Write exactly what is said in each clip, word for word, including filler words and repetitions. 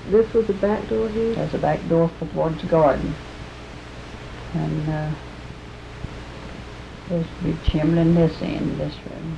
this was the back door here? There's a back door towards the garden. And uh, there's a big chimney in this end, this room.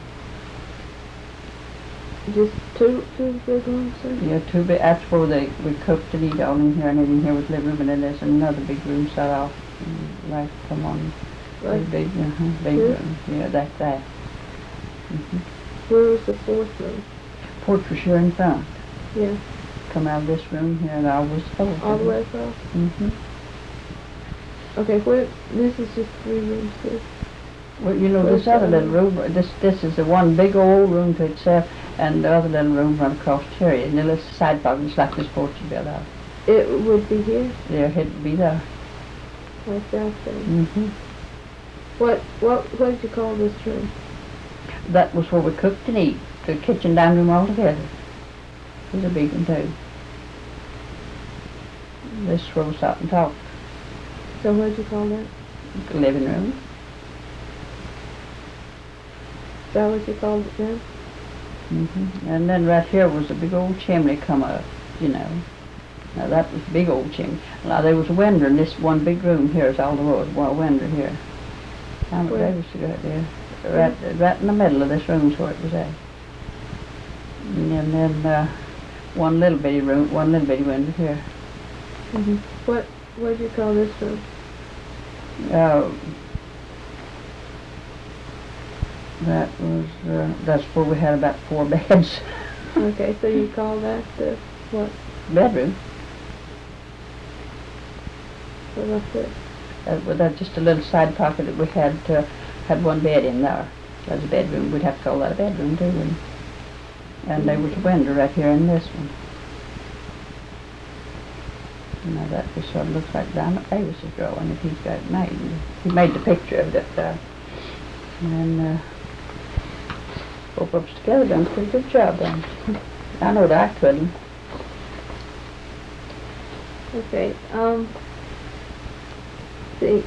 Just two, two big rooms, sir? Yeah, two big, that's where they, we cooked and eat all in here, and then in here was living room, and then there's another big room set off. And like, come on. Like big, uh-huh, big this? room. Yeah, that's that. Mm-hmm. Where was the fourth room? Porch was here in front. Yeah. Come out of this room here, and I was over. All the way across? Mm-hmm. Okay, where, this is just three rooms here. Well, you know, Where's this other the- little room, this this is the one big old room to itself, and the other little room run across here, and the little side pocket, it's like this porch you built out. It would be here, There, it'd be there. like that there. Mm-hmm. What, what, what did you call this room? That was where we cooked and eat, the kitchen dining room all together. It was a big one too. This is where we sat and talked. So what did you call that? The living room. Is that what you called it then? Mm-hmm. And then right here was a big old chimney come up, you know. Now that was a big old chimney. Now there was a window in this one big room here is all the wood, one window here. How much Where? day was it right there? Right, right in the middle of this room is where it was at. And then uh, one little bitty room, one little bitty window here. Mm-hmm. What, what did you call this room? Uh, that was, uh, that's where we had about four beds. Okay, so you call that the, what? Bedroom. What about this? That was that's just a little side pocket that we had uh, had one bed in there. That was a bedroom. We'd have to call that a bedroom too. And, and there was a window right here in this one. Now that just sort of looks like Diamond Davis is drawing if he's got it made. He made the picture of it there. And uh, both of us together done a pretty good job then. I know that I couldn't. Okay, um, see.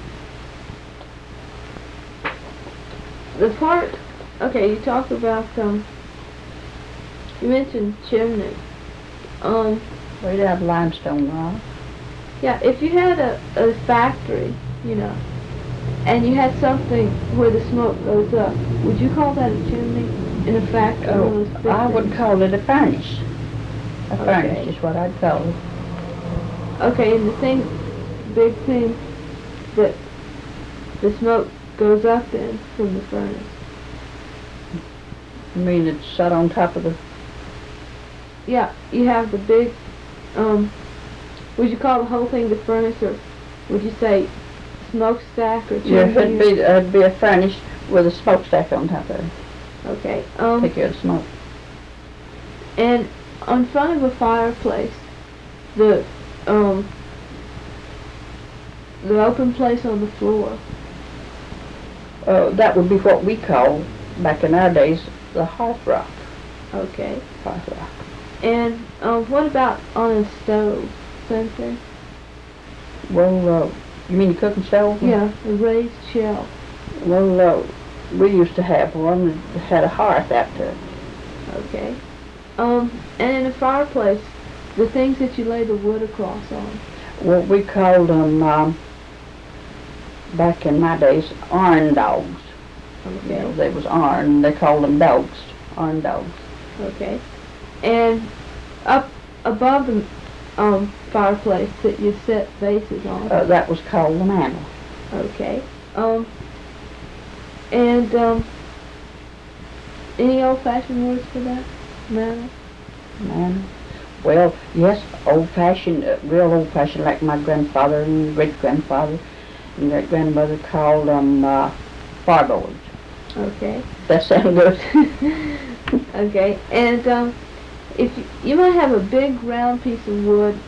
The part, okay, you talked about, um, you mentioned chimney. Um, We'd have limestone rock. yeah, if you had a, a factory, you know, and you had something where the smoke goes up, would you call that a chimney in a factory? one of Oh, those big I would things? call it a furnace. A Okay. furnace is what I'd call it. Okay, and the thing, big thing that the smoke goes up in from the furnace. I mean, it's set on top of the, Yeah, you have the big, um, would you call the whole thing the furnace, or would you say smokestack or chimney? yeah, it'd be, it'd be a furnace with a smokestack on top of it. Okay, um, Take care of the smoke. and on front of a fireplace, the, um, the open place on the floor. Uh, that would be what we call, back in our days, the hearth rock. Okay, Hearth rock. and, um, what about on a stove? Same thing? Well, uh, you mean the cooking stove? Yeah, a raised shelf. Well, uh, we used to have one that had a hearth out to it. Okay. Um, and in a fireplace, the things that you lay the wood across on. Well, we called them, um, back in my days, iron dogs. You know, Okay. they was iron, they called them dogs, iron dogs. Okay. And up above the um, fireplace that you set vases on. Uh, that was called the mantle. Okay. Um, and um, any old-fashioned words for that matter? Man. Well, yes, old-fashioned, uh, real old-fashioned, like my grandfather and great-grandfather and great-grandmother called them uh, farboards. Okay. That sound good? Okay. And um, if you, you might have a big round piece of wood